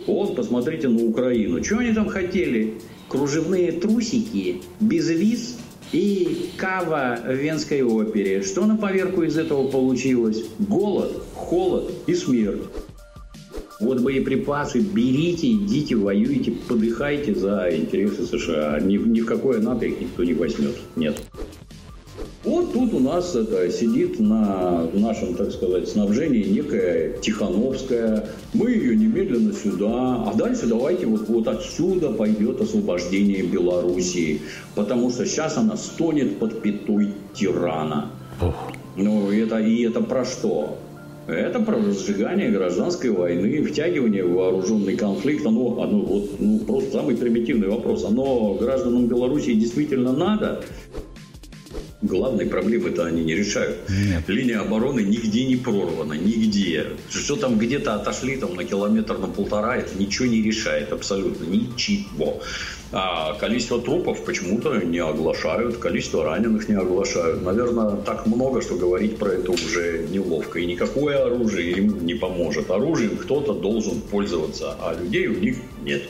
Вот, посмотрите на Украину. Что они там хотели? Кружевные трусики, безвиз и кава в Венской опере. Что на поверку из этого получилось? Голод, холод и смерть. Вот боеприпасы берите, идите, воюйте, подыхайте за интересы США. Ни в какое НАТО их никто не возьмет. Нет. Вот тут у нас сидит на нашем, так сказать, снабжении некая Тихановская. Мы ее немедленно сюда. А дальше давайте вот отсюда пойдет освобождение Белоруссии. Потому что сейчас она стонет под пятой тирана. Ну, это про что? Это про разжигание гражданской войны, втягивание в вооруженный конфликт. Просто самый примитивный вопрос. Оно гражданам Белоруссии действительно надо? Главной проблемы-то они не решают. Нет. Линия обороны нигде не прорвана, нигде. Что там где-то отошли там, на километр, на полтора, это ничего не решает, абсолютно ничего. А количество трупов почему-то не оглашают, количество раненых не оглашают. Наверное, так много, что говорить про это уже неловко. И никакое оружие им не поможет. Оружием кто-то должен пользоваться, а людей у них нет.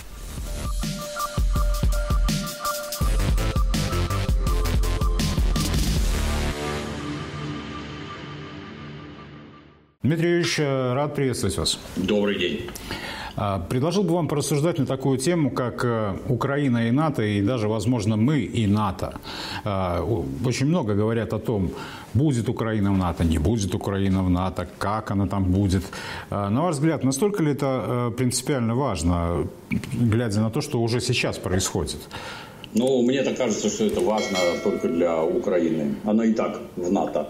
Дмитрий Юрьевич, рад приветствовать вас. Добрый день. Предложил бы вам порассуждать на такую тему, как Украина и НАТО, и даже, возможно, мы и НАТО. Очень много говорят о том, будет Украина в НАТО, не будет Украина в НАТО, как она там будет. На ваш взгляд, настолько ли это принципиально важно, глядя на то, что уже сейчас происходит? Ну, мне так кажется, что это важно только для Украины. Она и так в НАТО.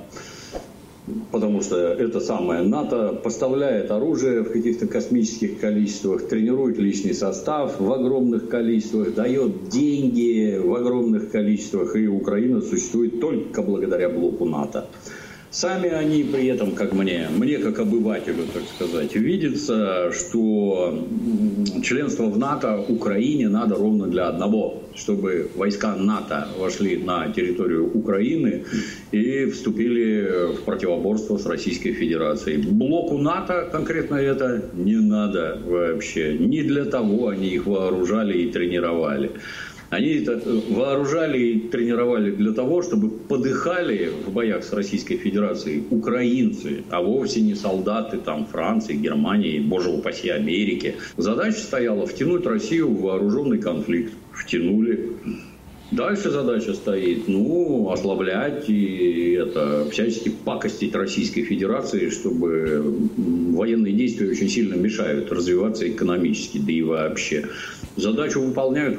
Потому что это самое НАТО поставляет оружие в каких-то космических количествах, тренирует личный состав в огромных количествах, дает деньги в огромных количествах, и Украина существует только благодаря блоку НАТО. Сами они при этом, как мне как обывателю, так сказать, видится, что членство в НАТО Украине надо ровно для одного, чтобы войска НАТО вошли на территорию Украины и вступили в противоборство с Российской Федерацией. Блоку НАТО конкретно это не надо вообще. Не для того они их вооружали и тренировали. Они это вооружали и тренировали для того, чтобы подыхали в боях с Российской Федерацией украинцы, а вовсе не солдаты там, Франции, Германии, боже упаси, Америки. Задача стояла втянуть Россию в вооруженный конфликт. Втянули. Дальше задача стоит, ослаблять и всячески пакостить Российской Федерации, чтобы военные действия очень сильно мешают развиваться экономически, да и вообще. Задачу выполняют,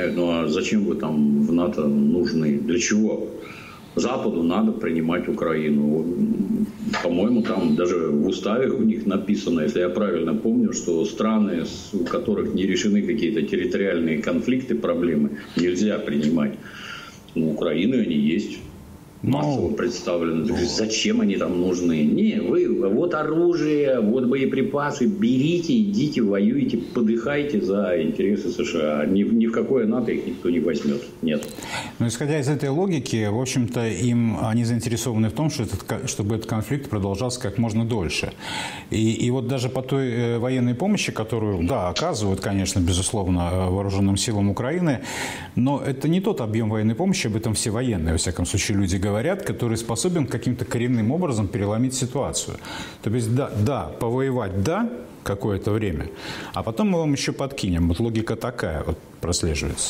а зачем вы там в НАТО нужны? Для чего? Западу надо принимать Украину. По-моему, там даже в уставе у них написано, если я правильно помню, что страны, у которых не решены какие-то территориальные конфликты, проблемы, нельзя принимать. У Украины они есть. Массово представлены. Зачем они там нужны? Вот оружие, вот боеприпасы, берите, идите, воюйте, подыхайте за интересы США. Ни в какое НАТО их никто не возьмет. Нет. Но исходя из этой логики, в общем-то, они заинтересованы в том, чтобы этот конфликт продолжался как можно дольше. И вот даже по той военной помощи, которую, оказывают, конечно, безусловно, вооруженным силам Украины, но это не тот объем военной помощи, об этом все военные, во всяком случае, люди говорят, который способен каким-то коренным образом переломить ситуацию. То есть, повоевать, какое-то время, а потом мы вам еще подкинем. Вот логика такая вот прослеживается.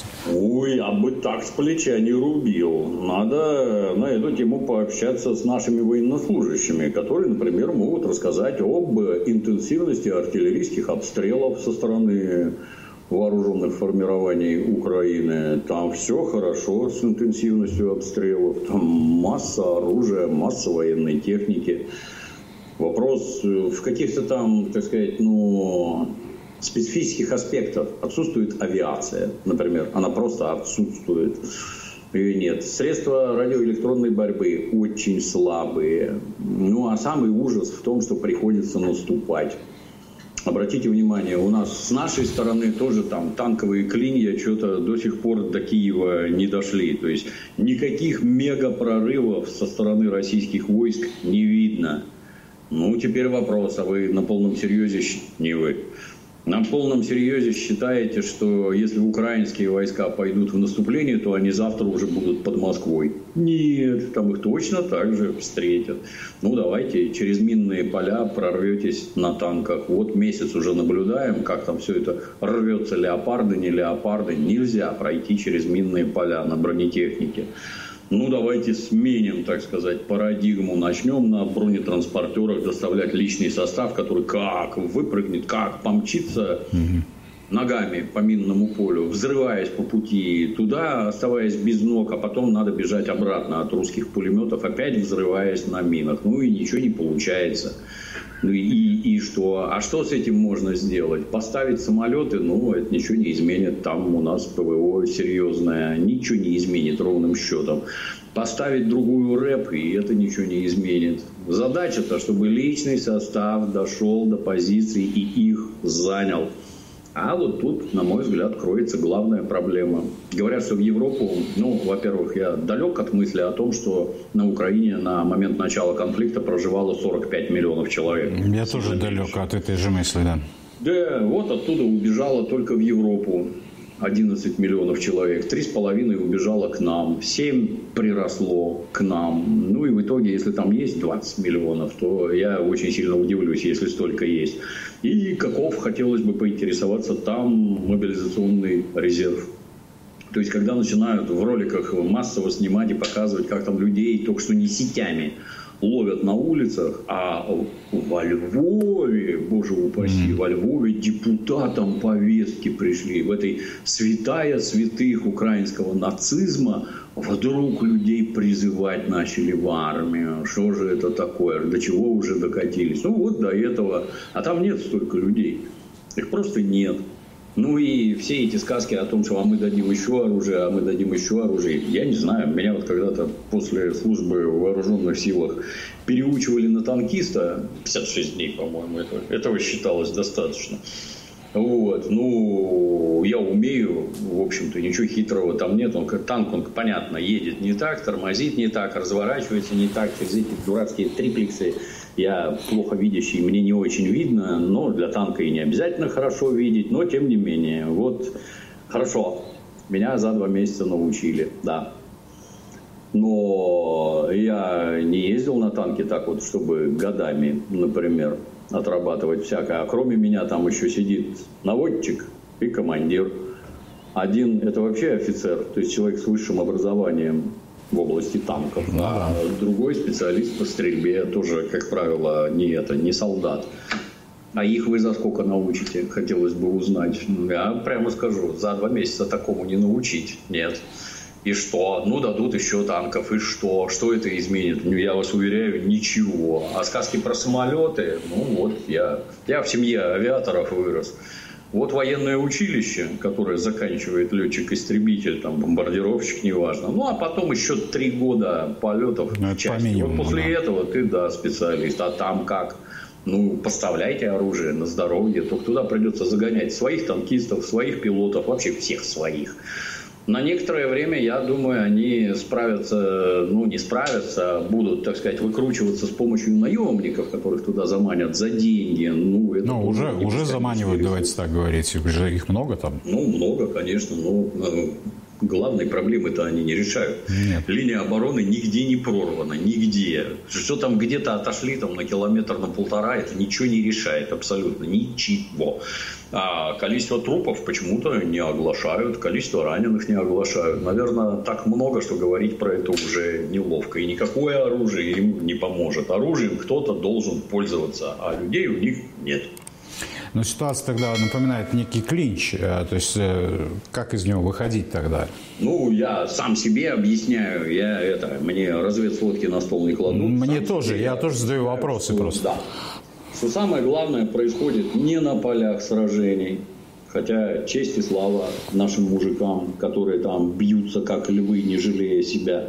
Я бы так с плеча не рубил. Надо на эту тему пообщаться с нашими военнослужащими, которые, например, могут рассказать об интенсивности артиллерийских обстрелов со стороны вооруженных формирований Украины. Там все хорошо с интенсивностью обстрелов. Там масса оружия, масса военной техники. Вопрос в каких-то там, так сказать, специфических аспектах. Отсутствует авиация, например. Она просто отсутствует. Ее нет. Средства радиоэлектронной борьбы очень слабые. А самый ужас в том, что приходится наступать. Обратите внимание, у нас с нашей стороны тоже там танковые клинья что-то до сих пор до Киева не дошли. То есть никаких мегапрорывов со стороны российских войск не видно. Теперь вопрос, а вы на полном серьезе, не вы, На полном серьезе считаете, что если украинские войска пойдут в наступление, то они завтра уже будут под Москвой? Нет, там их точно так же встретят. Ну, давайте через минные поля прорветесь на танках. Вот месяц уже наблюдаем, как там все это рвется, леопарды, не леопарды. Нельзя пройти через минные поля на бронетехнике. Ну, давайте сменим, так сказать, парадигму. Начнем на бронетранспортерах доставлять личный состав, который как выпрыгнет, как помчится ногами по минному полю, взрываясь по пути туда, оставаясь без ног, а потом надо бежать обратно от русских пулеметов, опять взрываясь на минах. Ну, и ничего не получается. Ну и что? А что с этим можно сделать? Поставить самолеты? Ну, это ничего не изменит. Там у нас ПВО серьезное. Ничего не изменит ровным счетом. Поставить другую РЭП, и это ничего не изменит. Задача-то, чтобы личный состав дошел до позиций и их занял. А вот тут, на мой взгляд, кроется главная проблема. Говорят, что в Европу, ну, во-первых, я далек от мысли о том, что на Украине на момент начала конфликта проживало 45 миллионов человек. Я тоже далек от этой же мысли, да. Да, вот оттуда убежало только в Европу 11 миллионов человек. 3,5 убежало к нам, 7 приросло к нам. Ну и в итоге, если там есть 20 миллионов, то я очень сильно удивлюсь, если столько есть. И каков, хотелось бы поинтересоваться, там мобилизационный резерв. То есть, когда начинают в роликах массово снимать и показывать, как там людей только что не сетями ловят на улицах, а во Львове, боже упаси, во Львове депутатам повестки пришли. В этой святая святых украинского нацизма вдруг людей призывать начали в армию. Что же это такое? До чего уже докатились? Ну вот до этого. А там нет столько людей. Их просто нет. Ну и все эти сказки о том, что мы дадим еще оружие, а мы дадим еще оружие. Я не знаю, меня вот когда-то после службы в вооруженных силах переучивали на танкиста, 56 дней, по-моему, этого считалось достаточно. Вот, ну, я умею, в общем-то, ничего хитрого там нет. Танк, он, понятно, едет не так, тормозит не так, разворачивается не так, через эти дурацкие триплексы. Я плохо видящий, мне не очень видно, но для танка и не обязательно хорошо видеть, но тем не менее, вот, хорошо, меня за 2 месяца научили, да. Но я не ездил на танке так вот, чтобы годами, например, отрабатывать всякое. А кроме меня там еще сидит наводчик и командир. Один это вообще офицер, то есть человек с высшим образованием в области танков, а другой специалист по стрельбе, тоже, как правило, не солдат. А их вы за сколько научите? Хотелось бы узнать. Я прямо скажу, за 2 месяца такому не научить. Нет. И что? Ну, дадут еще танков. И что? Что это изменит? Я вас уверяю, ничего. А сказки про самолеты? Ну, вот я в семье авиаторов вырос. Вот военное училище, которое заканчивает летчик-истребитель, там, бомбардировщик, неважно. Ну, а потом еще 3 года полетов в части. Вот после этого ты, специалист. А там как? Ну, поставляйте оружие на здоровье. Только туда придется загонять своих танкистов, своих пилотов, вообще всех своих. На некоторое время, я думаю, они справятся, ну, не справятся, будут, так сказать, выкручиваться с помощью наемников, которых туда заманят за деньги. Ну, это уже заманивают, давайте так говорить. Уже их много там? Ну, много, конечно, но главной проблемы-то они не решают. Нет. Линия обороны нигде не прорвана, нигде. Что там где-то отошли там, на километр, на 1,5, это ничего не решает, абсолютно ничего. А количество трупов почему-то не оглашают, количество раненых не оглашают. Наверное, так много, что говорить про это уже неловко. И никакое оружие им не поможет. Оружием кто-то должен пользоваться, а людей у них нет. Но ситуация тогда напоминает некий клинч. То есть, как из него выходить тогда? Ну, я сам себе объясняю. Мне разведсводки на стол не кладут. Мне тоже. Я тоже задаю вопросы просто. Да. Что самое главное происходит не на полях сражений. Хотя честь и слава нашим мужикам, которые там бьются как львы, не жалея себя.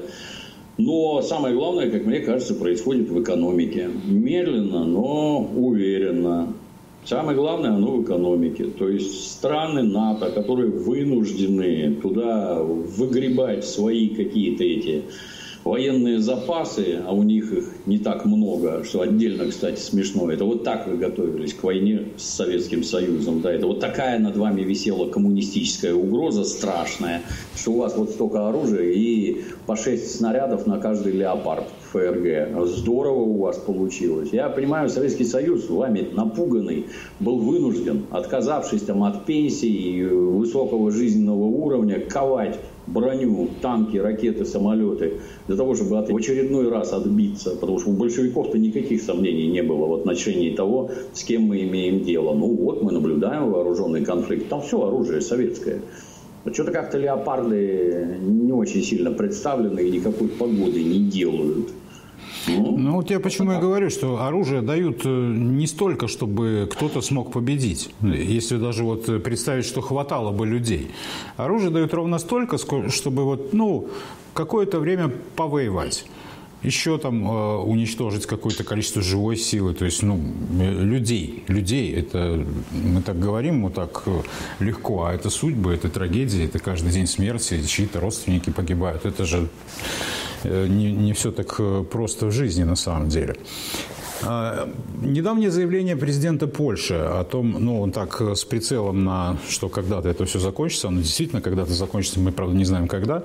Но самое главное, как мне кажется, происходит в экономике. Медленно, но уверенно. Самое главное, оно в экономике. То есть страны НАТО, которые вынуждены туда выгребать свои какие-то эти военные запасы, а у них их не так много, что отдельно, кстати, смешно. Это вот так вы готовились к войне с Советским Союзом. Да, это вот такая над вами висела коммунистическая угроза страшная, что у вас вот столько оружия и по 6 снарядов на каждый леопард ФРГ. Здорово у вас получилось. Я понимаю, Советский Союз, вами напуганный, был вынужден, отказавшись там от пенсии, высокого жизненного уровня, ковать броню, танки, ракеты, самолеты, для того, чтобы в очередной раз отбиться. Потому что у большевиков-то никаких сомнений не было в отношении того, с кем мы имеем дело. Ну вот, мы наблюдаем вооруженный конфликт. Там все оружие советское. Что-то как-то леопарды не очень сильно представлены и никакой погоды не делают. Ну вот я почему и говорю, что оружие дают не столько, чтобы кто-то смог победить, если даже вот представить, что хватало бы людей. Оружие дают ровно столько, чтобы вот, какое-то время повоевать. Еще там уничтожить какое-то количество живой силы, то есть, людей, это мы так говорим, вот так легко, а это судьбы, это трагедии, это каждый день смерти, чьи-то родственники погибают, это же не все так просто в жизни на самом деле. Недавнее заявление президента Польши о том, он так с прицелом на, что когда-то это все закончится, оно действительно когда-то закончится, мы, правда, не знаем когда,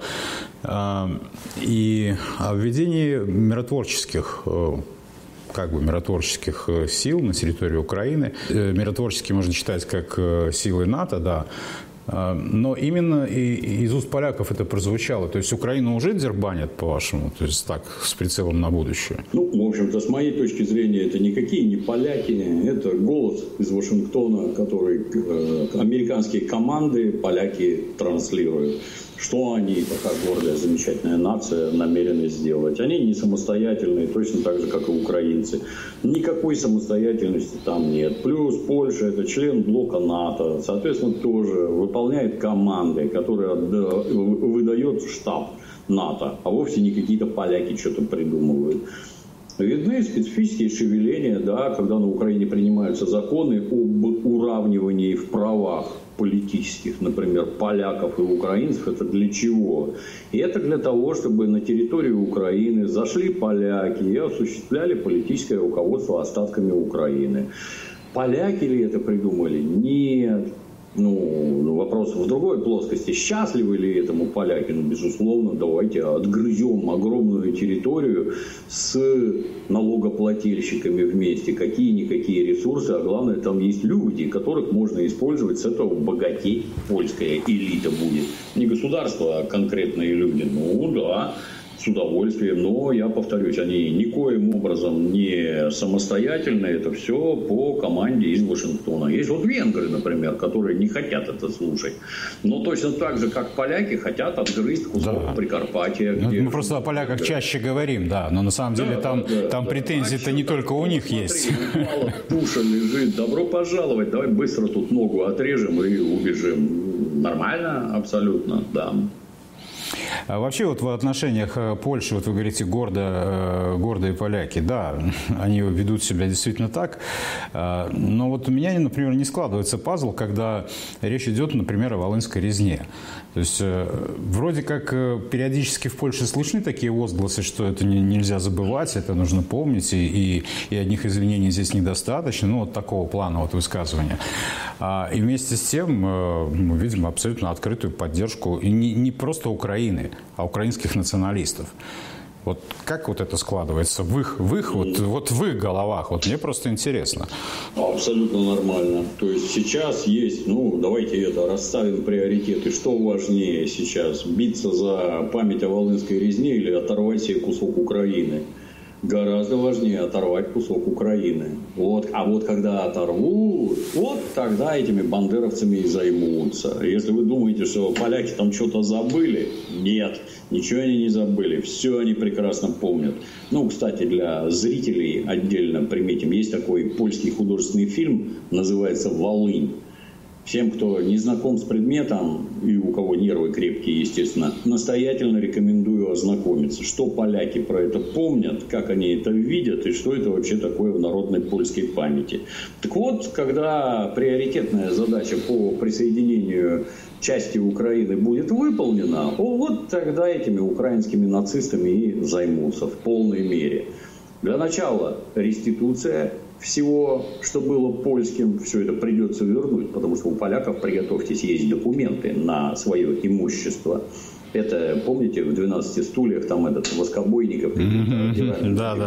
и о введении миротворческих сил на территории Украины. Миротворческие можно читать как силы НАТО, да. Но именно из уст поляков это прозвучало. То есть Украину уже дербанят, по-вашему? То есть так, с прицелом на будущее? В общем-то, с моей точки зрения, это никакие не поляки. Это голос из Вашингтона, который американские команды поляки транслируют. Что они, такая гордая, замечательная нация, намерены сделать? Они не самостоятельные, точно так же, как и украинцы. Никакой самостоятельности там нет. Плюс Польша – это член блока НАТО. Соответственно, тоже выполняет команды, которые выдает штаб НАТО. А вовсе не какие-то поляки что-то придумывают. Видны специфические шевеления, да, когда на Украине принимаются законы об уравнивании в правах политических, например, поляков и украинцев. Это для чего? И это для того, чтобы на территорию Украины зашли поляки и осуществляли политическое руководство остатками Украины. Поляки ли это придумали? Нет. Вопрос в другой плоскости. Счастливы ли этому поляки? Безусловно, давайте отгрызем огромную территорию с налогоплательщиками вместе. Какие-никакие ресурсы, а главное, там есть люди, которых можно использовать, с этого богатеть польская элита будет. Не государство, а конкретные люди. Да, с удовольствием, но, я повторюсь, они никоим образом не самостоятельные, это все по команде из Вашингтона. Есть вот венгры, например, которые не хотят это слушать, но точно так же, как поляки, хотят отгрызть кусок Прикарпатья. Мы просто о поляках чаще говорим, да, но на самом деле там претензии-то не только у них есть. Мало туша лежит, добро пожаловать, давай быстро тут ногу отрежем и убежим. Нормально, абсолютно, да. А вообще вот в отношениях Польши, вот вы говорите, гордые поляки, да, они ведут себя действительно так, но вот у меня, например, не складывается пазл, когда речь идет, например, о Волынской резне. То есть вроде как периодически в Польше слышны такие возгласы, что это нельзя забывать, это нужно помнить, и одних извинений здесь недостаточно, вот такого плана вот высказывания. И вместе с тем мы видим абсолютно открытую поддержку и не просто Украины, а украинских националистов. Вот как вот это складывается в их в их головах? Вот мне просто интересно. Абсолютно нормально. То есть сейчас есть, давайте расставим приоритеты. Что важнее сейчас? Биться за память о Волынской резне или оторвать себе кусок Украины? Гораздо важнее оторвать кусок Украины. А вот когда оторвут, тогда этими бандеровцами и займутся. Если вы думаете, что поляки там что-то забыли, нет, ничего они не забыли. Все они прекрасно помнят. Кстати, для зрителей отдельно приметим, есть такой польский художественный фильм, называется «Волынь». Всем, кто не знаком с предметом, и у кого нервы крепкие, естественно, настоятельно рекомендую ознакомиться, что поляки про это помнят, как они это видят, и что это вообще такое в народной польской памяти. Так вот, когда приоритетная задача по присоединению части Украины будет выполнена, вот тогда этими украинскими нацистами и займутся в полной мере. Для начала реституция всего, что было польским, все это придется вернуть, потому что у поляков, приготовьтесь, есть документы на свое имущество. Это, помните, в 12 стульях там этот Воскобойников да.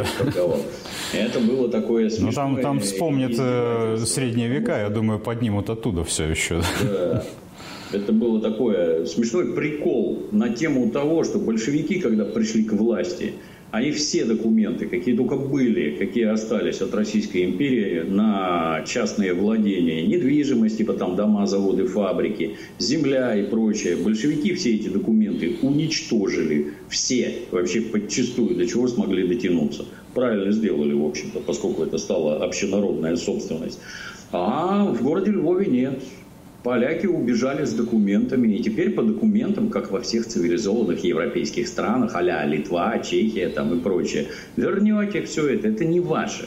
Это было такое смешное. Ну, там вспомнят средние века, я думаю, поднимут оттуда все еще. Да. Это было такое смешной прикол на тему того, что большевики, когда пришли к власти, они все документы, какие только были, какие остались от Российской империи на частные владения, недвижимость, типа там дома, заводы, фабрики, земля и прочее. Большевики все эти документы уничтожили. Все, вообще подчистую, до чего смогли дотянуться. Правильно сделали, в общем-то, поскольку это стала общенародная собственность. А в городе Львове нет. Поляки убежали с документами, и теперь по документам, как во всех цивилизованных европейских странах, а-ля Литва, Чехия там и прочее, вернете все это не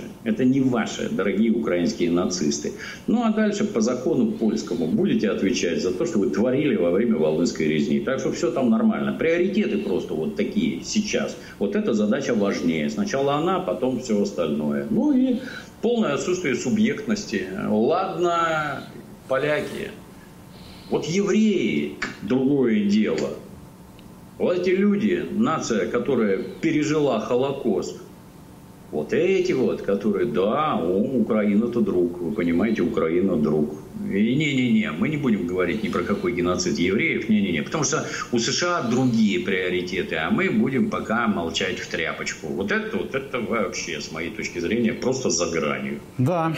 ваше, дорогие украинские нацисты. Ну а дальше по закону польскому будете отвечать за то, что вы творили во время Волынской резни. Так что все там нормально. Приоритеты просто вот такие сейчас. Вот эта задача важнее. Сначала она, потом все остальное. Ну и полное отсутствие субъектности. Ладно, поляки. Вот евреи – другое дело. Вот эти люди, нация, которая пережила Холокост, вот эти вот, которые, да, Украина-то друг, вы понимаете, Украина друг. И не-не-не, мы не будем говорить ни про какой геноцид евреев, не-не-не, потому что у США другие приоритеты, а мы будем пока молчать в тряпочку. Вот это вообще, с моей точки зрения, просто за гранью. Да,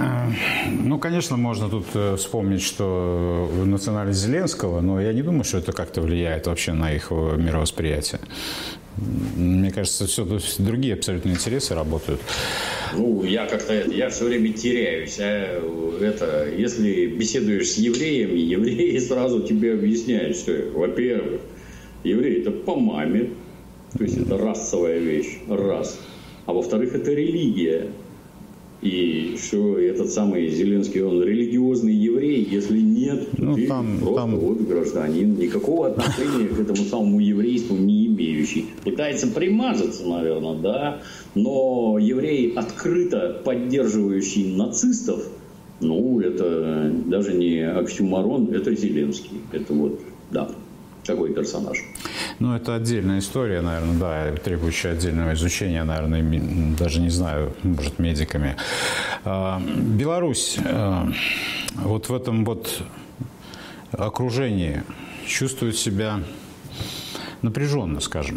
ну, конечно, можно тут вспомнить, что национальность Зеленского, но я не думаю, что это как-то влияет вообще на их мировосприятие. Мне кажется, все другие абсолютно интересы работают. Ну, я все время теряюсь. Если беседуешь с евреями, евреи сразу тебе объясняют, что, во-первых, евреи – это по маме, то есть это расовая вещь, раз. А во-вторых, это религия. И что этот самый Зеленский, он религиозный еврей, если нет, то ты просто вот гражданин, никакого отношения к этому самому еврейству не имеющий. Пытается примазаться, наверное, да, но еврей, открыто поддерживающий нацистов, ну, это даже не оксюморон, это Зеленский. Это вот, да, такой персонаж. Ну, это отдельная история, наверное, да, требующая отдельного изучения, наверное, даже не знаю, может, медиками. Беларусь вот в этом вот окружении чувствует себя напряженно, скажем.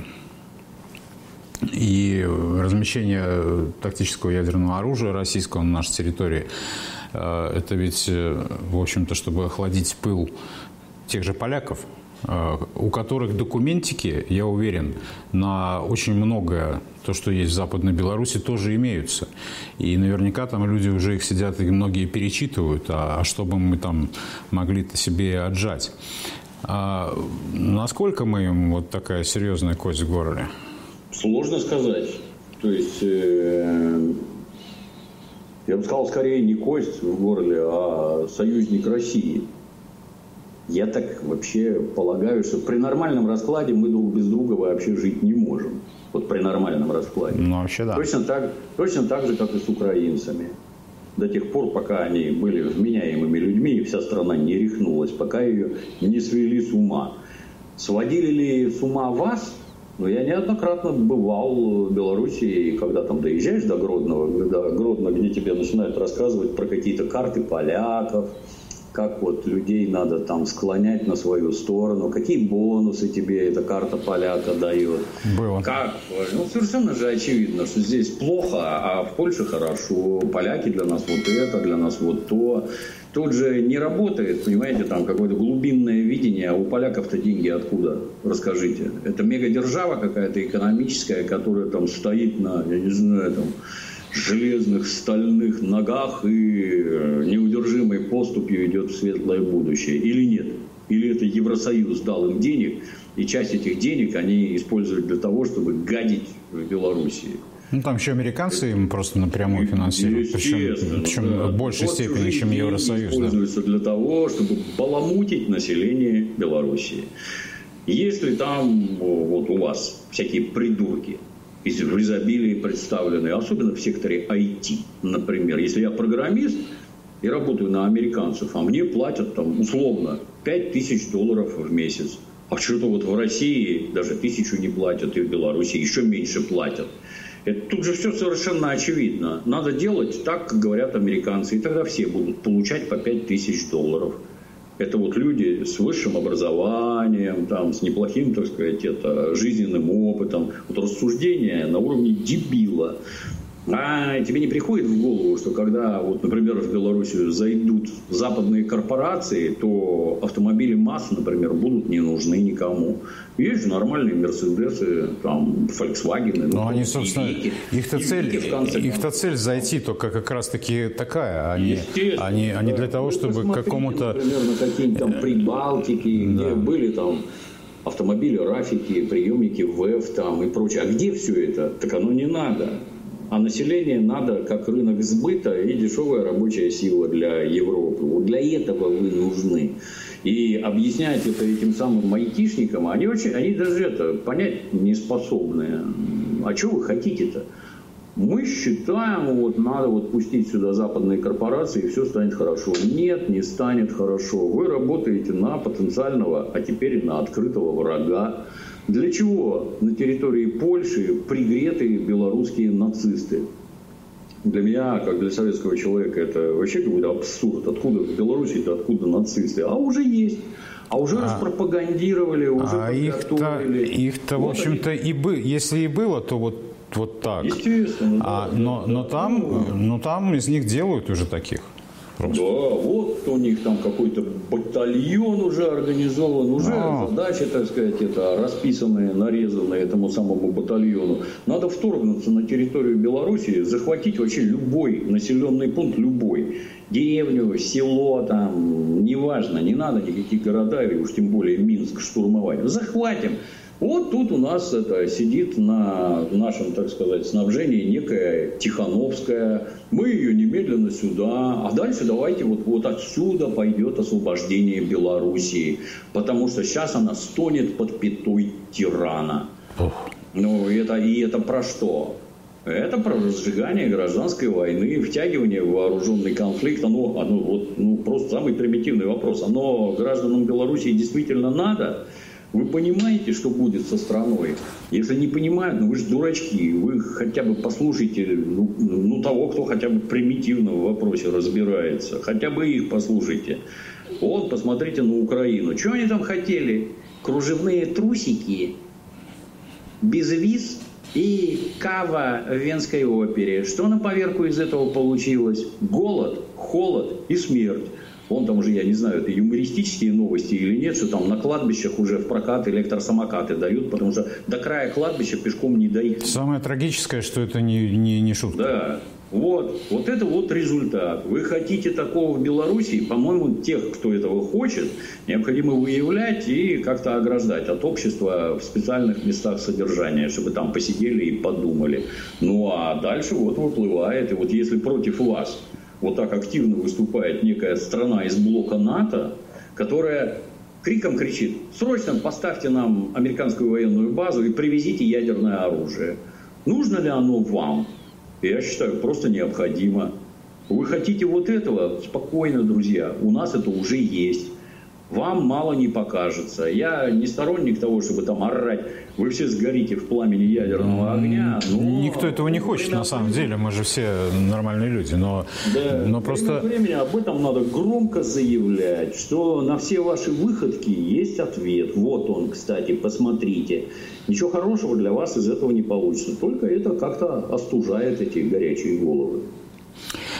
И размещение тактического ядерного оружия российского на нашей территории, это ведь, в общем-то, чтобы охладить пыл тех же поляков, у которых документики, я уверен, на очень многое, то, что есть в Западной Беларуси, тоже имеются. И наверняка там люди уже их сидят и многие перечитывают, а что бы мы там могли-то себе отжать. Насколько мы им вот такая серьезная кость в горле? Сложно сказать. То есть, я бы сказал, скорее не кость в горле, а союзник России. Я так вообще полагаю, что при нормальном раскладе мы друг без друга вообще жить не можем. Вот при нормальном раскладе. Ну, вообще, да. Точно так же, как и с украинцами. До тех пор, пока они были вменяемыми людьми, и вся страна не рехнулась, пока ее не свели с ума. Сводили ли с ума вас? Ну, я неоднократно бывал в Беларуси, и когда там доезжаешь до Гродно, где тебе начинают рассказывать про какие-то карты поляков, как вот людей надо там склонять на свою сторону, какие бонусы тебе эта карта поляка дает. Было. Как? Ну, совершенно же очевидно, что здесь плохо, а в Польше хорошо. Поляки для нас вот это, для нас вот то. Тут же не работает, понимаете, там какое-то глубинное видение, а у поляков-то деньги откуда? Расскажите. Это мегадержава какая-то экономическая, которая там стоит на, я не знаю, там железных, стальных ногах и неудержимой поступью идет в светлое будущее. Или нет? Или это Евросоюз дал им денег, и часть этих денег они используют для того, чтобы гадить в Белоруссии. Ну, там еще американцы им просто напрямую финансируют, причем да. в большей степени, чем Евросоюз. Используются для того, чтобы баламутить население Белоруссии. Если там вот у вас всякие придурки в изобилии представлены, особенно в секторе IT, например, если я программист и работаю на американцев, а мне платят там условно $5000 в месяц, а что-то вот в России даже 1000 не платят, и в Беларуси еще меньше платят. Тут же все совершенно очевидно. Надо делать так, как говорят американцы, и тогда все будут получать по $5000. Это вот люди с высшим образованием, там, с неплохим, так сказать, жизненным опытом. Вот рассуждение на уровне дебила. А тебе не приходит в голову, что когда, вот, например, в Белоруссию зайдут западные корпорации, то автомобили масс, например, будут не нужны никому. Есть же нормальные Мерседесы, там, Фольксвагены. Но они, собственно, их-то цель зайти только как раз-таки такая, а не для того, чтобы какому-то... Например, на какие-нибудь там Прибалтики, где были там автомобили, рафики, приемники ВЭФ там и прочее. А где все это? Так оно не надо. А население надо как рынок сбыта и дешевая рабочая сила для Европы. Вот для этого вы нужны. И объяснять это этим самым айтишникам, они даже понять не способны. А что вы хотите-то? Мы считаем, вот надо вот пустить сюда западные корпорации, и все станет хорошо. Нет, не станет хорошо. Вы работаете на потенциального, а теперь и на открытого врага. Для чего на территории Польши пригреты белорусские нацисты? Для меня, как для советского человека, это вообще какой-то абсурд. Откуда в Беларуси, откуда нацисты? А уже есть. А уже распропагандировали, уже подготовили. Их-то, в общем-то, если и было, то вот так. Естественно. Но там из них делают уже таких. Просто. Да, вот у них там какой-то батальон уже организован, уже задачи, так сказать, расписанные, нарезанные этому самому батальону. Надо вторгнуться на территорию Белоруссии, захватить вообще любой населенный пункт, любой. Деревню, село, там, неважно, не надо никаких города, или уж тем более Минск штурмовать. Захватим. Вот тут у нас сидит на нашем, так сказать, снабжении некая Тихановская. Мы ее немедленно сюда. А дальше давайте вот отсюда пойдет освобождение Белоруссии. Потому что сейчас она стонет под пятой тирана. Ну, это про что? Это про разжигание гражданской войны, втягивание в вооруженный конфликт. Просто самый примитивный вопрос. Оно гражданам Белоруссии действительно надо? Вы понимаете, что будет со страной? Если не понимают, вы же дурачки. Вы хотя бы послушайте того, кто хотя бы примитивно в вопросе разбирается. Хотя бы их послушайте. Вот, посмотрите на Украину. Что они там хотели? Кружевные трусики, безвиз и кава в Венской опере. Что на поверку из этого получилось? Голод, холод и смерть. Вон там уже, я не знаю, это юмористические новости или нет, что там на кладбищах уже в прокат электросамокаты дают, потому что до края кладбища пешком не доехать. Самое трагическое, что это не шутка. Да, вот это вот результат. Вы хотите такого в Белоруссии? По-моему, тех, кто этого хочет, необходимо выявлять и как-то ограждать от общества в специальных местах содержания, чтобы там посидели и подумали. Ну а дальше вот выплывает, и вот если против вас вот так активно выступает некая страна из блока НАТО, которая криком кричит: срочно поставьте нам американскую военную базу и привезите ядерное оружие. Нужно ли оно вам? Я считаю, просто необходимо. Вы хотите вот этого? Спокойно, друзья. У нас это уже есть. Вам мало не покажется. Я не сторонник того, чтобы там орать: вы все сгорите в пламени ядерного огня. Никто этого не хочет, на самом деле. Мы же все нормальные люди. Но просто... времени об этом надо громко заявлять, что на все ваши выходки есть ответ. Вот он, кстати, посмотрите. Ничего хорошего для вас из этого не получится. Только это как-то остужает эти горячие головы.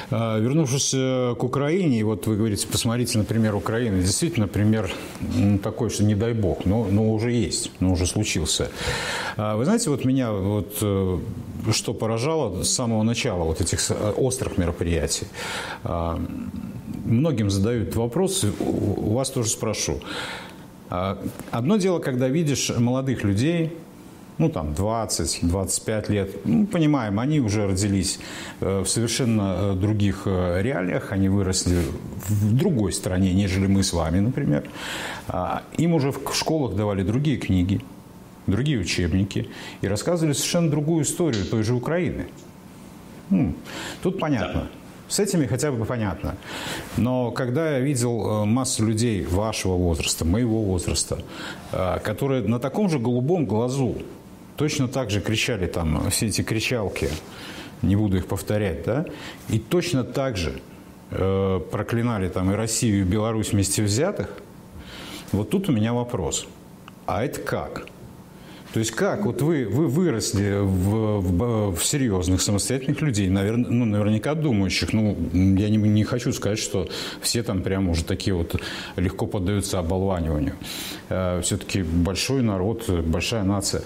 Вернувшись к Украине, и вот вы говорите, посмотрите, например, Украины. Действительно, пример такой, что не дай бог, но уже есть, но уже случился. Вы знаете, вот меня вот что поражало с самого начала вот этих острых мероприятий. Многим задают вопрос, у вас тоже спрошу. Одно дело, когда видишь молодых людей, ну, там, 20-25 лет, ну, понимаем, они уже родились в совершенно других реалиях, они выросли в другой стране, нежели мы с вами, например. Им уже в школах давали другие книги, другие учебники и рассказывали совершенно другую историю той же Украины. Тут понятно. С этими хотя бы понятно. Но когда я видел массу людей вашего возраста, моего возраста, которые на таком же голубом глазу точно так же кричали там все эти кричалки, не буду их повторять, да, и точно так же проклинали там и Россию, и Беларусь вместе взятых, вот тут у меня вопрос. А это как? То есть как? Вот вы выросли в серьезных, самостоятельных людей, наверняка думающих. Ну, я не хочу сказать, что все там прямо уже такие вот легко поддаются оболваниванию. Все-таки большой народ, большая нация.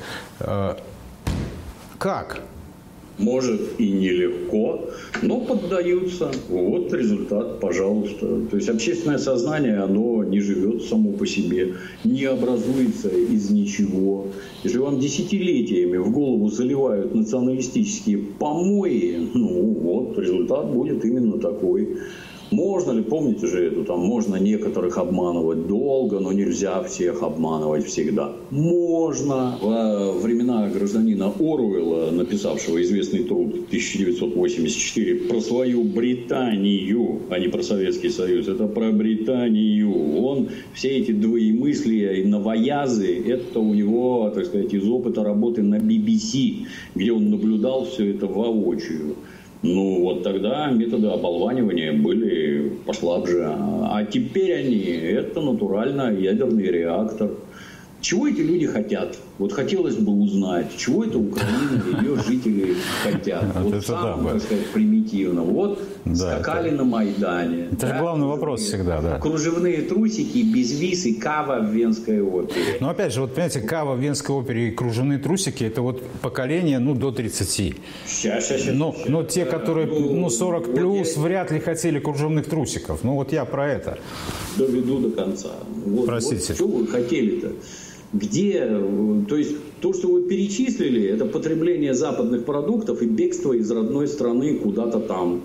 Как? Может и нелегко, но поддаются. Вот результат, пожалуйста. То есть общественное сознание, оно не живет само по себе, не образуется из ничего. Если вам десятилетиями в голову заливают националистические помои, ну вот результат будет именно такой. Можно ли, помните же эту, там, можно некоторых обманывать долго, но нельзя всех обманывать всегда. Можно. Во времена гражданина Оруэлла, написавшего известный труд 1984 про свою Британию, а не про Советский Союз, это про Британию. Он все эти двоемыслия и новоязы, это у него, так сказать, из опыта работы на BBC, где он наблюдал все это воочию. Ну, вот тогда методы оболванивания были послабже. А теперь это натурально ядерный реактор. Чего эти люди хотят? Вот хотелось бы узнать, чего это Украина и ее жители хотят. Вот самое, так сказать, примитивно. Вот скакали на Майдане. Это главный вопрос всегда, да. Кружевные трусики, безвиз и кава в Венской опере. Но опять же, вот понимаете, кава в Венской опере и кружевные трусики, это вот поколение, до 30. Но те, которые, 40 плюс, вряд ли хотели кружевных трусиков. Ну, вот я про это. Доведу до конца. Простите. Вот что вы хотели-то? Где, то есть то, что вы перечислили, это потребление западных продуктов и бегство из родной страны куда-то там.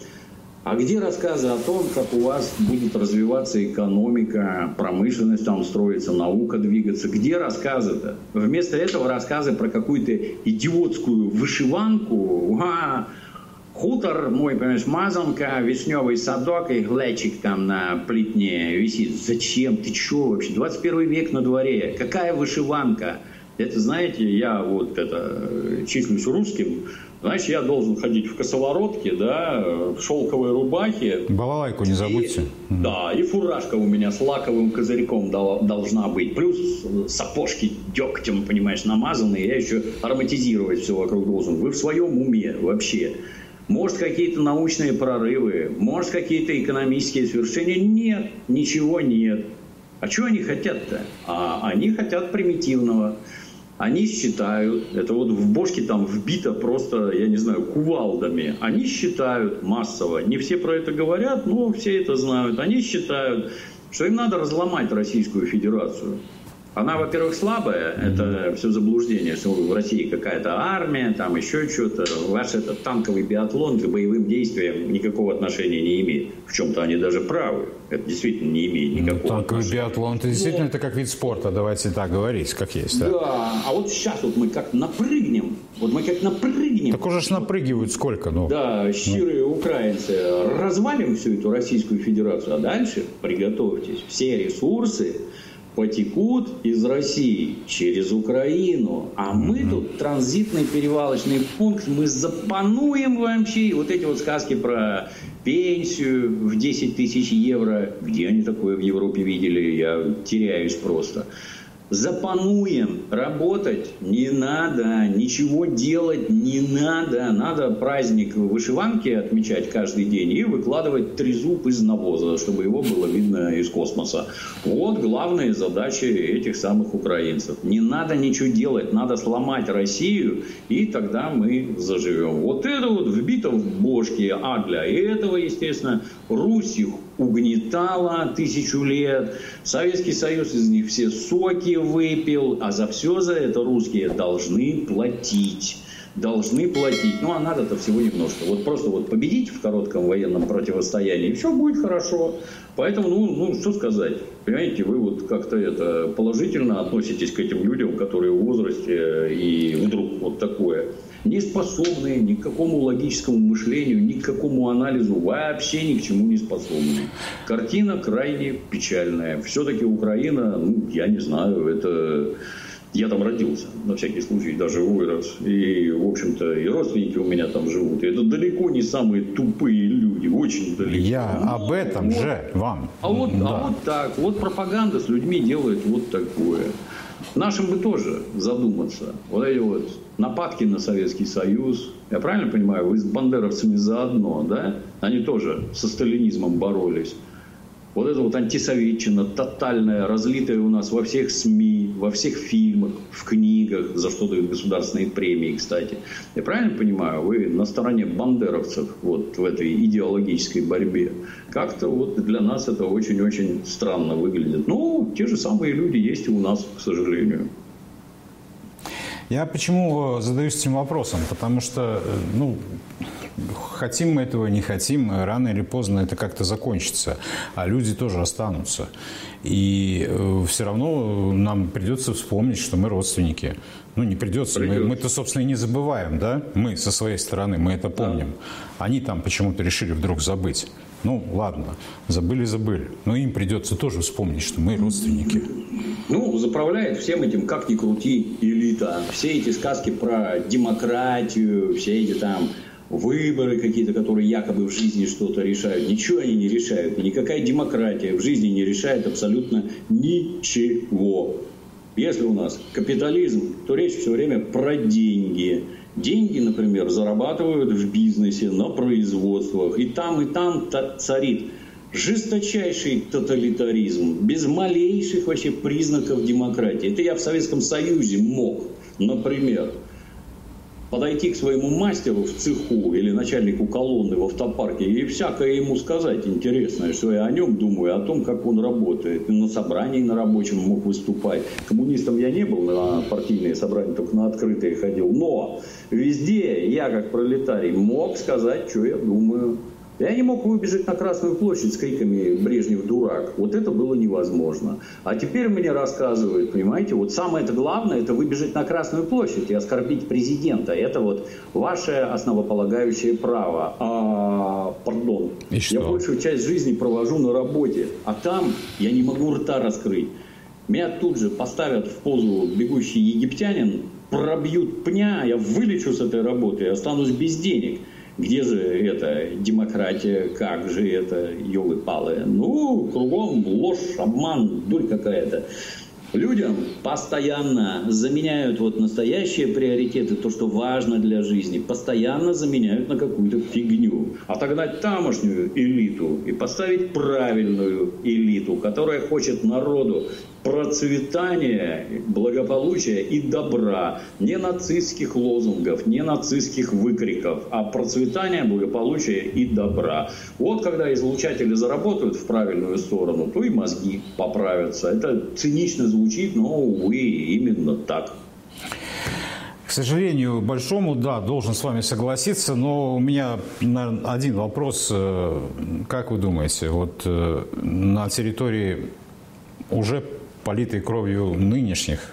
А где рассказы о том, как у вас будет развиваться экономика, промышленность там строится, наука двигаться? Где рассказы-то? Вместо этого рассказы про какую-то идиотскую вышиванку. Хутор мой, понимаешь, мазанка, вишневый садок и глечик там на плетне висит. Зачем? Ты чё вообще? 21 век на дворе. Какая вышиванка? Это, знаете, я числюсь русским. Значит, я должен ходить в косоворотке, да, в шелковой рубахе. Балалайку не забудьте. Да, и фуражка у меня с лаковым козырьком должна быть. Плюс сапожки дегтем, понимаешь, намазанные. Я еще ароматизировать все вокруг должен. Вы в своем уме вообще? Может, какие-то научные прорывы, может, какие-то экономические свершения. Нет, ничего нет. А чего они хотят-то? Они хотят примитивного. Они считают, это вот в бошке там вбито просто, я не знаю, кувалдами. Они считают массово, не все про это говорят, но все это знают. Они считают, что им надо разломать Российскую Федерацию. Она, во-первых, слабая, это все заблуждение, что в России какая-то армия, там еще что-то. Ваш этот танковый биатлон к боевым действиям никакого отношения не имеет. В чем-то они даже правы. Это действительно не имеет никакого танковый отношения. Биатлон, это действительно это как вид спорта, давайте так говорить, как есть. Да, а вот сейчас вот мы как напрыгнем. Так уже ж напрыгивают сколько, Да, щирые украинцы. Развалим всю эту Российскую Федерацию, а дальше приготовьтесь. Все ресурсы потекут из России через Украину. А мы тут транзитный перевалочный пункт, мы запануем вообще. Вот эти вот сказки про пенсию в 10 тысяч евро. Где они такое в Европе видели? Я теряюсь просто. Запануем, работать не надо, ничего делать не надо. Надо праздник вышиванки отмечать каждый день и выкладывать трезуб из навоза, чтобы его было видно из космоса. Вот главные задачи этих самых украинцев. Не надо ничего делать, надо сломать Россию, и тогда мы заживем. Вот это вот вбито в бошки, а для этого, естественно, Русь их угнетала 1000 лет, Советский Союз из них все соки выпил, а за все за это русские должны платить. Должны платить. Ну, а надо-то всего немножко. Вот просто вот победить в коротком военном противостоянии, и все будет хорошо. Поэтому, ну, что сказать. Понимаете, вы вот как-то это положительно относитесь к этим людям, которые в возрасте, и вдруг вот такое. Не способные ни к какому логическому мышлению, ни к какому анализу, вообще ни к чему не способны. Картина крайне печальная. Все-таки Украина, ну, я не знаю, это... Я там родился, на всякий случай, даже вырос. И, в общем-то, и родственники у меня там живут. И это далеко не самые тупые люди, очень далеко. Я об этом вот. Же вам. А вот так. Вот пропаганда с людьми делает вот такое. Нашим бы тоже задуматься. Вот эти вот нападки на Советский Союз. Я правильно понимаю, вы с бандеровцами заодно, да? Они тоже со сталинизмом боролись. Вот это вот антисоветчина тотальная, разлитая у нас во всех СМИ, во всех фильмах, в книгах, за что дают государственные премии, кстати. Я правильно понимаю, вы на стороне бандеровцев вот в этой идеологической борьбе? Как-то вот для нас это очень-очень странно выглядит. Ну, те же самые люди есть и у нас, к сожалению. Я почему задаюсь этим вопросом? Потому что, ну, хотим мы этого, не хотим, рано или поздно это как-то закончится, а люди тоже останутся. И все равно нам придется вспомнить, что мы родственники. Ну, не придется. Мы-то, собственно, и не забываем, да? Мы со своей стороны, мы это помним. Они там почему-то решили вдруг забыть. Ну, ладно, забыли. Но им придется тоже вспомнить, что мы родственники. Ну, заправляет всем этим, как ни крути, элита. Все эти сказки про демократию, все эти там выборы какие-то, которые якобы в жизни что-то решают. Ничего они не решают. Никакая демократия в жизни не решает абсолютно ничего. Если у нас капитализм, то речь все время про деньги. Деньги, например, зарабатывают в бизнесе, на производствах. И там царит жесточайший тоталитаризм, без малейших вообще признаков демократии. Это я в Советском Союзе мог, например, подойти к своему мастеру в цеху или начальнику колонны в автопарке и всякое ему сказать интересное, что я о нем думаю, о том, как он работает. И на собрании на рабочем мог выступать. Коммунистом я не был, на партийные собрания только на открытые ходил. Но везде я, как пролетарий, мог сказать, что я думаю. Я не мог выбежать на Красную площадь с криками «Брежнев дурак». Вот это было невозможно. А теперь мне рассказывают, понимаете, вот самое-то главное – это выбежать на Красную площадь и оскорбить президента. Это вот ваше основополагающее право. Пардон. Я большую часть жизни провожу на работе, а там я не могу рта раскрыть. Меня тут же поставят в позу бегущий египтянин, пробьют пня, я вылечу с этой работы и останусь без денег. Где же это демократия, как же это, ёлы-палы? Ну, кругом ложь, обман, дурь какая-то. Людям постоянно заменяют вот настоящие приоритеты, то, что важно для жизни, постоянно заменяют на какую-то фигню. Отогнать тамошнюю элиту и поставить правильную элиту, которая хочет народу процветания, благополучия и добра. Не нацистских лозунгов, не нацистских выкриков, а процветания, благополучия и добра. Вот когда излучатели заработают в правильную сторону, то и мозги поправятся. Это цинично звучит, но, увы, именно так. К сожалению, большому, да, должен с вами согласиться, но у меня, наверное, один вопрос. Как вы думаете, вот на территории уже политой кровью нынешних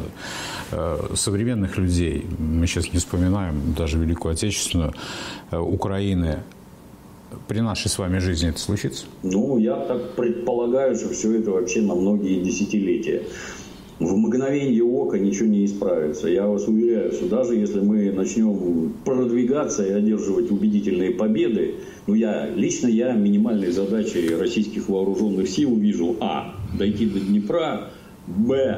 современных людей, мы сейчас не вспоминаем даже Великую Отечественную, Украины, при нашей с вами жизни это случится? Ну, я так предполагаю, что все это вообще на многие десятилетия. В мгновение ока ничего не исправится. Я вас уверяю, что даже если мы начнем продвигаться и одерживать убедительные победы, ну, лично я минимальной задачей российских вооруженных сил вижу: а. Дойти до Днепра, б.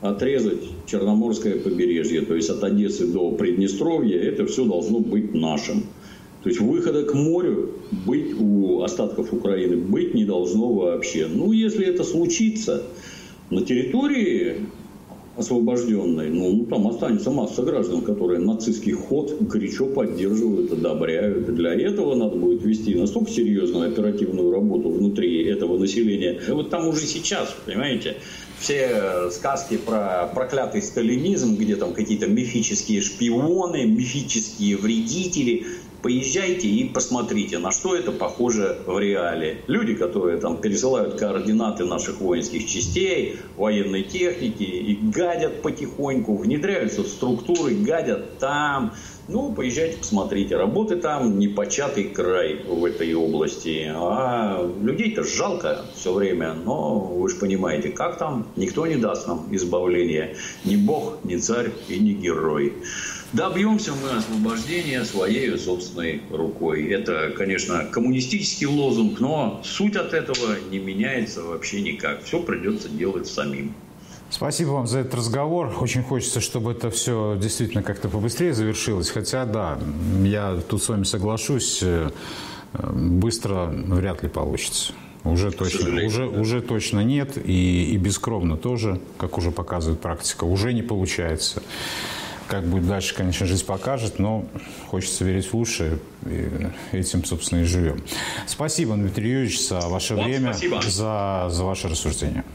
отрезать Черноморское побережье, то есть от Одессы до Приднестровья, это все должно быть нашим. То есть выхода к морю быть у остатков Украины быть не должно вообще. Ну, если это случится на территории освобожденной, ну, там останется масса граждан, которые нацистский ход горячо поддерживают, одобряют. И для этого надо будет вести настолько серьезную оперативную работу внутри этого населения. И вот там уже сейчас, понимаете, все сказки про проклятый сталинизм, где там какие-то мифические шпионы, мифические вредители. Поезжайте и посмотрите, на что это похоже в реале. Люди, которые там пересылают координаты наших воинских частей, военной техники и гадят потихоньку, внедряются в структуры, гадят там. Ну, поезжайте, посмотрите. Работы там непочатый край в этой области. А людей-то жалко все время. Но вы же понимаете, как там, никто не даст нам избавления. Ни бог, ни царь и ни герой. Добьемся мы освобождения своей собственной рукой. Это, конечно, коммунистический лозунг, но суть от этого не меняется вообще никак. Все придется делать самим. Спасибо вам за этот разговор. Очень хочется, чтобы это все действительно как-то побыстрее завершилось. Хотя, да, я тут с вами соглашусь, быстро вряд ли получится. Уже точно нет. И бескровно тоже, как уже показывает практика, уже не получается. Как будет дальше, конечно, жизнь покажет, но хочется верить в лучшее, и этим, собственно, и живем. Спасибо, Дмитрий Юрьевич, за ваше время, за ваше рассуждение.